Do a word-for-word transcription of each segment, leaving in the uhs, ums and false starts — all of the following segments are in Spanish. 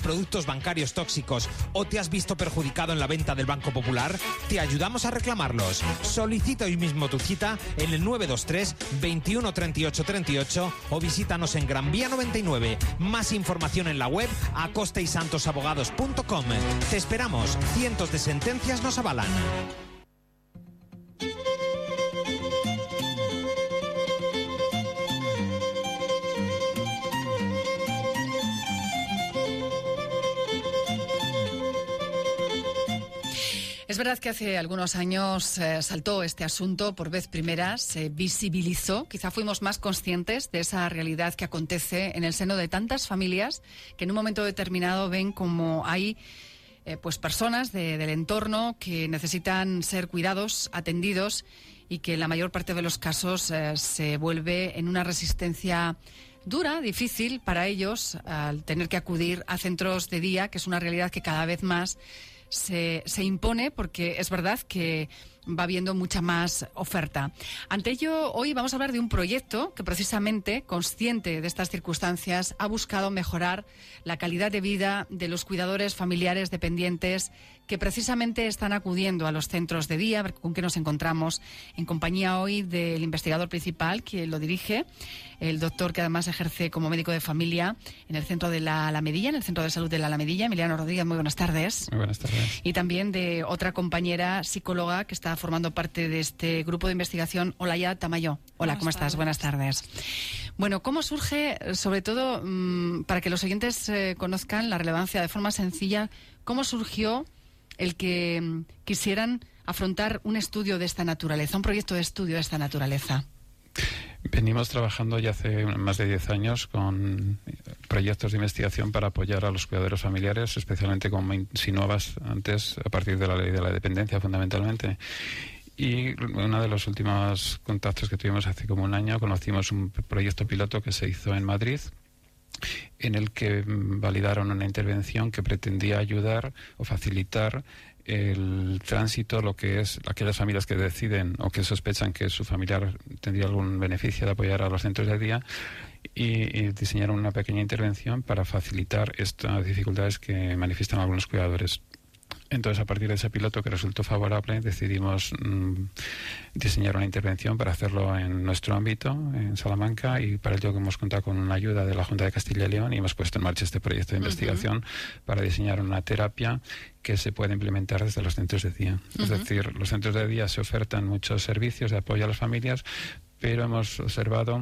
productos bancarios tóxicos o te has visto perjudicado en la venta del Banco Popular? Te ayudamos a reclamarlos. Solicita hoy mismo tu cita en el nueve dos tres, veintiuno, treinta y ocho, treinta y ocho o visítanos en Gran Vía noventa y nueve. Más información en la web acosta y santos abogados punto com. Te esperamos. Cientos de sentencias nos avalan. Es verdad que hace algunos años eh, saltó este asunto por vez primera, se visibilizó, quizá fuimos más conscientes de esa realidad que acontece en el seno de tantas familias que en un momento determinado ven como hay eh, pues personas de, del entorno que necesitan ser cuidados, atendidos y que en la mayor parte de los casos eh, se vuelve en una resistencia dura, difícil para ellos al tener que acudir a centros de día, que es una realidad que cada vez más Se, se impone porque es verdad que va habiendo mucha más oferta. Ante ello, hoy vamos a hablar de un proyecto que precisamente, consciente de estas circunstancias, ha buscado mejorar la calidad de vida de los cuidadores familiares dependientes que precisamente están acudiendo a los centros de día, con que nos encontramos en compañía hoy del investigador principal, quien lo dirige, el doctor que además ejerce como médico de familia en el centro de la Alamedilla, en el Centro de Salud de la Alamedilla, Emiliano Rodríguez. Muy buenas tardes. Muy buenas tardes. Y también de otra compañera psicóloga que está formando parte de este grupo de investigación, Olaya Tamayo. Hola, Buenas ¿cómo estás? tardes. Buenas tardes. Bueno, ¿cómo surge, sobre todo, mmm, para que los oyentes eh, conozcan la relevancia de forma sencilla, cómo surgió el que mmm, quisieran afrontar un estudio de esta naturaleza, un proyecto de estudio de esta naturaleza? Venimos trabajando ya hace más de diez años con proyectos de investigación para apoyar a los cuidadores familiares, especialmente, como insinuabas antes, a partir de la ley de la dependencia, fundamentalmente. Y uno de los últimos contactos que tuvimos hace como un año, conocimos un proyecto piloto que se hizo en Madrid, en el que validaron una intervención que pretendía ayudar o facilitar el tránsito, lo que es aquellas familias que deciden o que sospechan que su familiar tendría algún beneficio de apoyar a los centros de día, y, y diseñaron una pequeña intervención para facilitar estas dificultades que manifiestan algunos cuidadores. Entonces, a partir de ese piloto que resultó favorable, decidimos mmm, diseñar una intervención para hacerlo en nuestro ámbito, en Salamanca, y para ello hemos contado con una ayuda de la Junta de Castilla y León y hemos puesto en marcha este proyecto de investigación uh-huh. para diseñar una terapia que se puede implementar desde los centros de día. Uh-huh. Es decir, los centros de día se ofertan muchos servicios de apoyo a las familias, pero hemos observado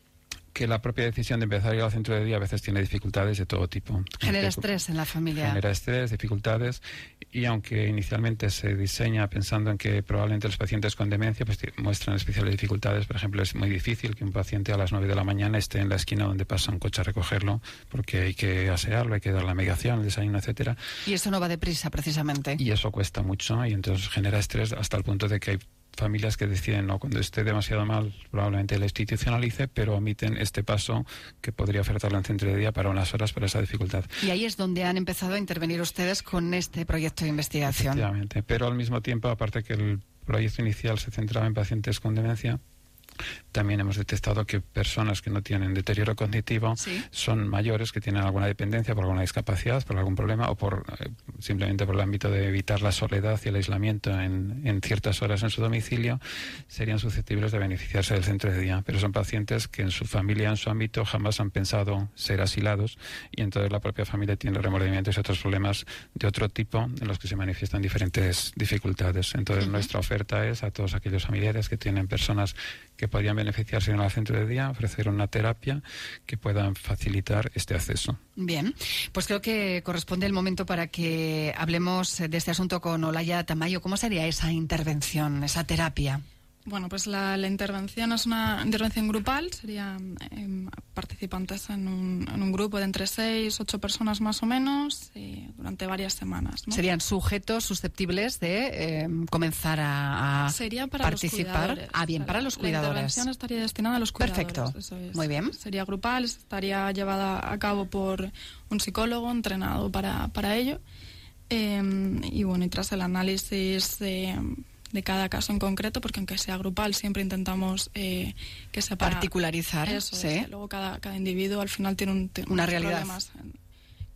que la propia decisión de empezar a ir al centro de día a veces tiene dificultades de todo tipo. Genera estrés en la familia. Genera estrés, dificultades, y aunque inicialmente se diseña pensando en que probablemente los pacientes con demencia pues muestran especiales dificultades. Por ejemplo, es muy difícil que un paciente a las nueve de la mañana esté en la esquina donde pasa un coche a recogerlo, porque hay que asearlo, hay que dar la medicación, el desayuno, etcétera. Y eso no va deprisa, precisamente. Y eso cuesta mucho, y entonces genera estrés hasta el punto de que hay familias que deciden, no, cuando esté demasiado mal probablemente la institucionalice, pero omiten este paso que podría ofertarlo en centro de día para unas horas por esa dificultad. Y ahí es donde han empezado a intervenir ustedes con este proyecto de investigación. Efectivamente, pero al mismo tiempo, aparte que el proyecto inicial se centraba en pacientes con demencia, también hemos detectado que personas que no tienen deterioro cognitivo ¿Sí? son mayores, que tienen alguna dependencia por alguna discapacidad, por algún problema o por eh, simplemente por el ámbito de evitar la soledad y el aislamiento en, en ciertas horas en su domicilio, serían susceptibles de beneficiarse del centro de día. Pero son pacientes que en su familia, en su ámbito, jamás han pensado ser asilados, y entonces la propia familia tiene remordimientos y otros problemas de otro tipo en los que se manifiestan diferentes dificultades. Entonces uh-huh. nuestra oferta es a todos aquellos familiares que tienen personas que podrían beneficiarse en el centro de día, ofrecer una terapia que pueda facilitar este acceso. Bien, pues creo que corresponde el momento para que hablemos de este asunto con Olaya Tamayo. ¿Cómo sería esa intervención, esa terapia? Bueno, pues la, la intervención es una intervención grupal, serían eh, participantes en un, en un grupo de entre seis, ocho personas más o menos, eh, durante varias semanas, ¿no? Serían sujetos susceptibles de eh, comenzar a, a Sería para participar. Los ah, bien, o sea, para los cuidadores. La intervención estaría destinada a los cuidadores. Perfecto, eso es. Muy bien. Sería grupal, estaría llevada a cabo por un psicólogo entrenado para, para ello. Eh, y bueno, y tras el análisis de... de cada caso en concreto, porque aunque sea grupal siempre intentamos eh, que sea para particularizar, eso ¿sí? es, luego cada, cada individuo al final tiene un, una realidad problemas en,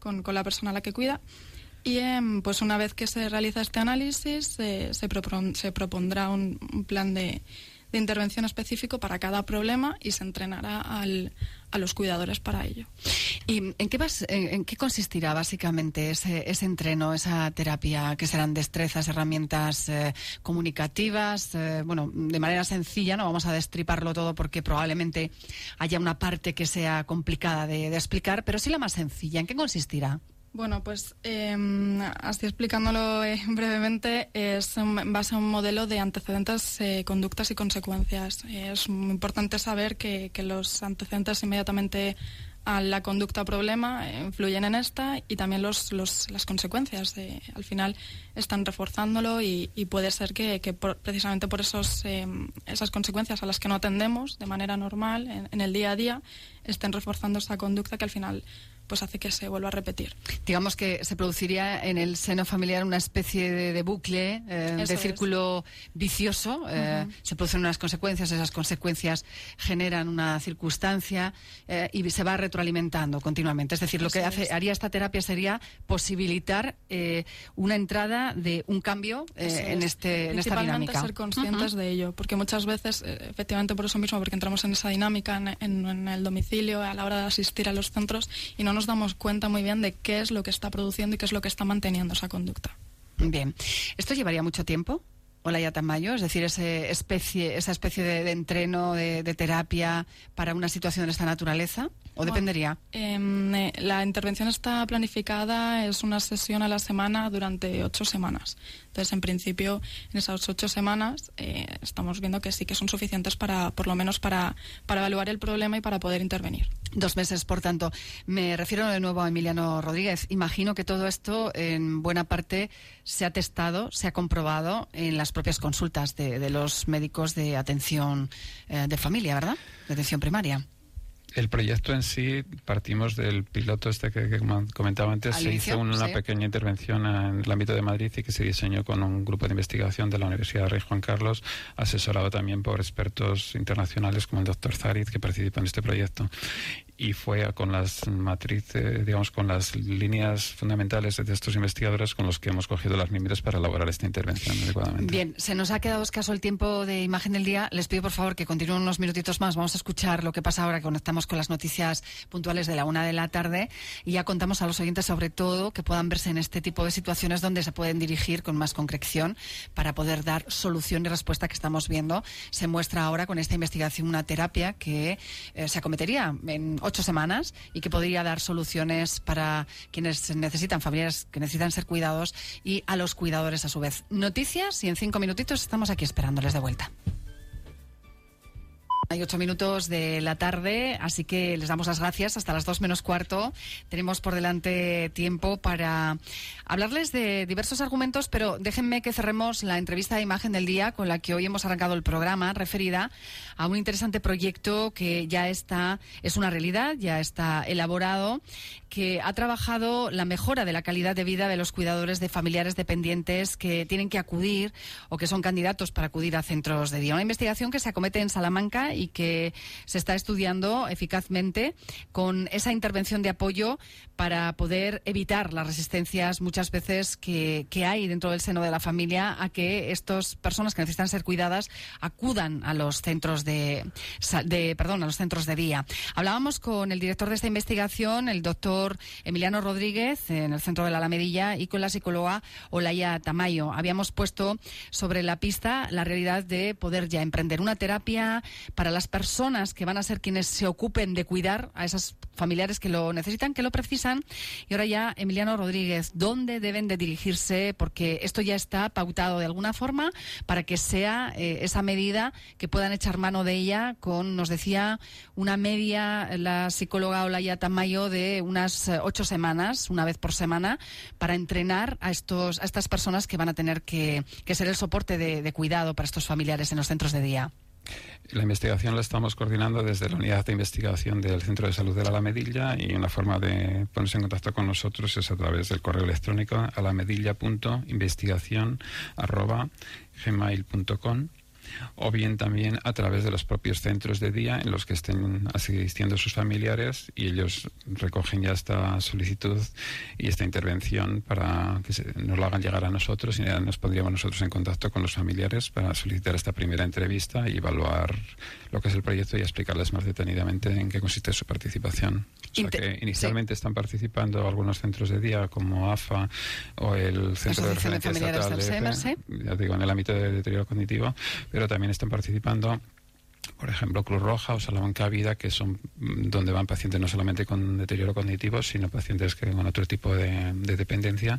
con, con la persona a la que cuida. Y eh, pues una vez que se realiza este análisis, eh, se, propon, se propondrá un, un plan de, de intervención específico para cada problema y se entrenará al, a los cuidadores para ello. ¿Y en qué, vas, en, en qué consistirá básicamente ese, ese entreno, esa terapia? ¿Que serán destrezas, herramientas eh, comunicativas? Eh, bueno, de manera sencilla, no vamos a destriparlo todo porque probablemente haya una parte que sea complicada de, de explicar, pero sí la más sencilla. ¿En qué consistirá? Bueno, pues eh, así explicándolo eh, brevemente, es en base a un modelo de antecedentes, eh, conductas y consecuencias. Eh, es muy importante saber que, que los antecedentes inmediatamente a la conducta o problema eh, influyen en esta y también los, los, las consecuencias. Eh, al final están reforzándolo y, y puede ser que, que por, precisamente por esos, eh, esas consecuencias a las que no atendemos de manera normal en, en el día a día estén reforzando esa conducta que al final pues hace que se vuelva a repetir. Digamos que se produciría en el seno familiar una especie de, de bucle, eh, de círculo es. vicioso. Eh, uh-huh. Se producen unas consecuencias, esas consecuencias generan una circunstancia eh, y se va retroalimentando continuamente. Es decir, lo Así que hace, es. haría esta terapia sería posibilitar eh, una entrada de un cambio eh, en, este, en esta dinámica. Ser conscientes uh-huh. de ello, porque muchas veces, eh, efectivamente por eso mismo, porque entramos en esa dinámica en, en, en el domicilio a la hora de asistir a los centros y no nos damos cuenta muy bien de qué es lo que está produciendo y qué es lo que está manteniendo esa conducta. Bien. ¿Esto llevaría mucho tiempo, Olaya Tamayo? Es decir, ese especie, esa especie de, de entreno, de, de terapia para una situación de esta naturaleza, ¿o bueno, dependería? Eh, la intervención está planificada, es una sesión a la semana durante ocho semanas. Entonces, en principio, en esas ocho semanas eh, estamos viendo que sí que son suficientes para, por lo menos, para, para evaluar el problema y para poder intervenir. Dos meses, por tanto. Me refiero de nuevo a Emiliano Rodríguez. Imagino que todo esto, en buena parte, se ha testado, se ha comprobado en las propias consultas de, de los médicos de atención eh, de familia, ¿verdad? De atención primaria. El proyecto en sí, partimos del piloto este que, que comentaba antes. Al se inicio, hizo una sí. pequeña intervención en el ámbito de Madrid y que se diseñó con un grupo de investigación de la Universidad de Rey Juan Carlos, asesorado también por expertos internacionales como el doctor Zarit, que participa en este proyecto. Y fue con las matrices, digamos, con las líneas fundamentales de estos investigadores con los que hemos cogido las límites para elaborar esta intervención adecuadamente. Bien, se nos ha quedado escaso el tiempo de Imagen del Día. Les pido, por favor, que continúen unos minutitos más. Vamos a escuchar lo que pasa ahora que conectamos con las noticias puntuales de la una de la tarde y ya contamos a los oyentes, sobre todo, que puedan verse en este tipo de situaciones donde se pueden dirigir con más concreción para poder dar solución y respuesta que estamos viendo. Se muestra ahora con esta investigación una terapia que eh, se acometería en ocho semanas y que podría dar soluciones para quienes necesitan, familiares que necesitan ser cuidados y a los cuidadores a su vez. Noticias y en cinco minutitos estamos aquí esperándoles de vuelta. Hay ocho minutos de la tarde, así que les damos las gracias. Hasta las dos menos cuarto tenemos por delante tiempo para hablarles de diversos argumentos, pero déjenme que cerremos la entrevista de Imagen del Día con la que hoy hemos arrancado el programa, referida a un interesante proyecto que ya está, es una realidad, ya está elaborado, que ha trabajado la mejora de la calidad de vida de los cuidadores de familiares dependientes que tienen que acudir o que son candidatos para acudir a centros de día. Una investigación que se acomete en Salamanca y que se está estudiando eficazmente con esa intervención de apoyo para poder evitar las resistencias muchas veces que, que hay dentro del seno de la familia a que estas personas que necesitan ser cuidadas acudan a los centros de, de perdón, a los centros de día. Hablábamos con el director de esta investigación, el doctor Emiliano Rodríguez, en el centro de la Alamedilla, y con la psicóloga Olaya Tamayo. Habíamos puesto sobre la pista la realidad de poder ya emprender una terapia para las personas que van a ser quienes se ocupen de cuidar a esos familiares que lo necesitan, que lo precisan. Y ahora ya, Emiliano Rodríguez, ¿dónde deben de dirigirse? Porque esto ya está pautado de alguna forma para que sea eh, esa medida que puedan echar mano de ella con, nos decía, una media, la psicóloga Olaya Tamayo, de unas ocho semanas, una vez por semana, para entrenar a estos a estas personas que van a tener que, que ser el soporte de, de cuidado para estos familiares en los centros de día. La investigación la estamos coordinando desde la unidad de investigación del Centro de Salud de la Alamedilla, y una forma de ponerse en contacto con nosotros es a través del correo electrónico alamedilla punto investigación arroba gmail punto com. o bien también a través de los propios centros de día en los que estén asistiendo sus familiares, y ellos recogen ya esta solicitud y esta intervención para que se, nos lo hagan llegar a nosotros, y ya nos pondríamos nosotros en contacto con los familiares para solicitar esta primera entrevista y evaluar lo que es el proyecto y explicarles más detenidamente en qué consiste su participación. O sea que inicialmente sí. están participando algunos centros de día como A F A o el Centro de Referencia Estatal de Alzheimer, ¿sí? Ya digo, en el ámbito de deterioro cognitivo, pero también están participando, por ejemplo, Cruz Roja o Salamanca Vida, que son donde van pacientes no solamente con deterioro cognitivo, sino pacientes que con otro tipo de, de dependencia,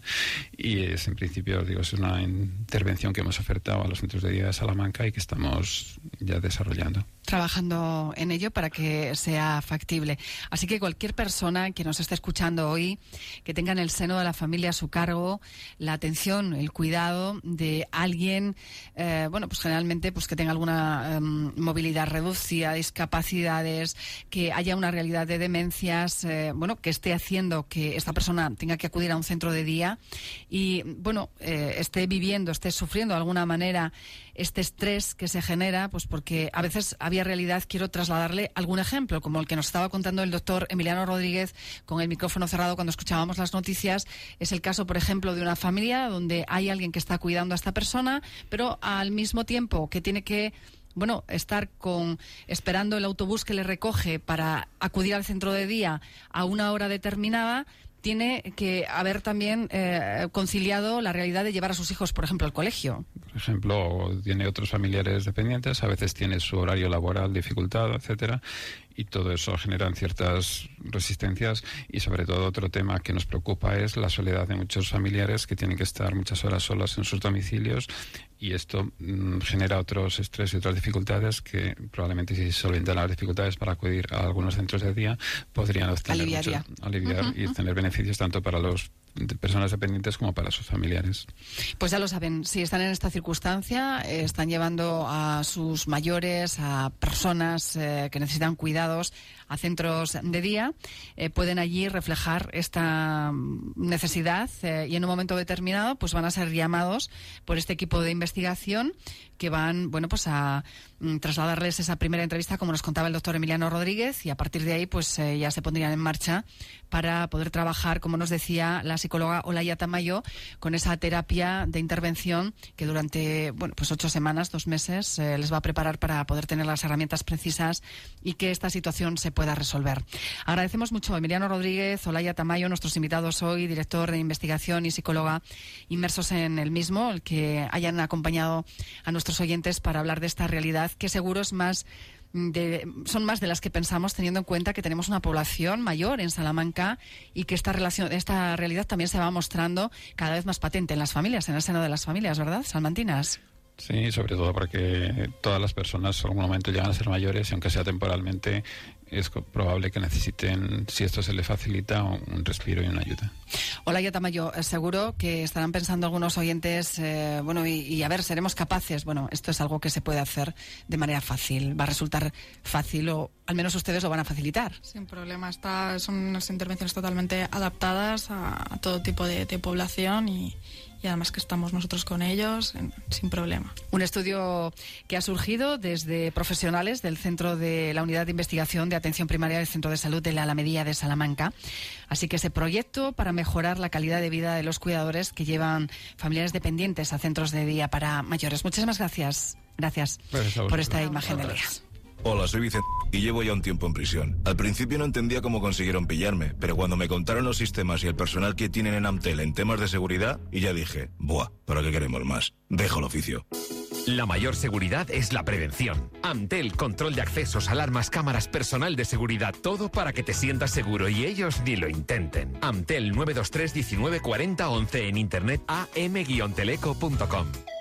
y es en principio, digo, es una intervención que hemos ofertado a los centros de día de Salamanca y que estamos ya desarrollando. Trabajando en ello para que sea factible. Así que cualquier persona que nos esté escuchando hoy, que tenga en el seno de la familia a su cargo la atención, el cuidado de alguien, eh, bueno, pues generalmente pues que tenga alguna eh, movilidad reducida, discapacidades, que haya una realidad de demencias, eh, bueno, que esté haciendo que esta persona tenga que acudir a un centro de día y, bueno, eh, esté viviendo, esté sufriendo de alguna manera este estrés que se genera, pues porque a veces había realidad. Quiero trasladarle algún ejemplo, como el que nos estaba contando el doctor Emiliano Rodríguez con el micrófono cerrado cuando escuchábamos las noticias. Es el caso, por ejemplo, de una familia donde hay alguien que está cuidando a esta persona, pero al mismo tiempo que tiene que bueno, estar con esperando el autobús que le recoge para acudir al centro de día a una hora determinada, tiene que haber también eh, conciliado la realidad de llevar a sus hijos, por ejemplo, al colegio. Por ejemplo, o tiene otros familiares dependientes, a veces tiene su horario laboral dificultado, etcétera, y todo eso genera ciertas resistencias. Y sobre todo otro tema que nos preocupa es la soledad de muchos familiares que tienen que estar muchas horas solos en sus domicilios, y esto mmm, genera otros estrés y otras dificultades que probablemente, si se solventan las dificultades para acudir a algunos centros de día, podrían obtener mucho, aliviar uh-huh, y uh-huh. tener beneficios tanto para los de personas dependientes como para sus familiares. Pues ya lo saben, si están en esta circunstancia, eh, están llevando a sus mayores, a personas eh, que necesitan cuidados, a centros de día, eh, pueden allí reflejar esta necesidad eh, y en un momento determinado pues van a ser llamados por este equipo de investigación que van, bueno, pues a mm, trasladarles esa primera entrevista, como nos contaba el doctor Emiliano Rodríguez, y a partir de ahí pues eh, ya se pondrían en marcha para poder trabajar, como nos decía la psicóloga Olaya Tamayo, con esa terapia de intervención que durante, bueno, pues ocho semanas, dos meses, eh, les va a preparar para poder tener las herramientas precisas y que esta situación se pueda resolver. Agradecemos mucho a Emiliano Rodríguez, Olaya Tamayo, nuestros invitados hoy, director de investigación y psicóloga inmersos en el mismo, el que hayan acompañado a nuestros oyentes para hablar de esta realidad que seguro es más De, son más de las que pensamos, teniendo en cuenta que tenemos una población mayor en Salamanca y que esta relación, esta realidad también se va mostrando cada vez más patente en las familias, en el seno de las familias, ¿verdad, salmantinas? Sí, sobre todo porque todas las personas en algún momento llegan a ser mayores y aunque sea temporalmente es probable que necesiten, si esto se les facilita, un respiro y una ayuda. Olaya Tamayo, seguro que estarán pensando algunos oyentes, eh, bueno, y, y a ver, seremos capaces, bueno, esto es algo que se puede hacer de manera fácil, va a resultar fácil o al menos ustedes lo van a facilitar. Sin problema, está, son unas intervenciones totalmente adaptadas a, a todo tipo de, de población y Y además que estamos nosotros con ellos en, sin problema. Un estudio que ha surgido desde profesionales del Centro de la Unidad de Investigación de Atención Primaria del Centro de Salud de la Alamedía de Salamanca. Así que ese proyecto para mejorar la calidad de vida de los cuidadores que llevan familiares dependientes a centros de día para mayores. Muchísimas gracias. Gracias pues por esta imagen del día. Hola, soy Vicente y llevo ya un tiempo en prisión. Al principio no entendía cómo consiguieron pillarme, pero cuando me contaron los sistemas y el personal que tienen en Amtel en temas de seguridad, y ya dije, buah, ¿para qué queremos más? Dejo el oficio. La mayor seguridad es la prevención. Amtel, control de accesos, alarmas, cámaras, personal de seguridad, todo para que te sientas seguro y ellos ni lo intenten. Amtel nueve dos tres, diecinueve, cuarenta, once en internet a m guion teleco punto com.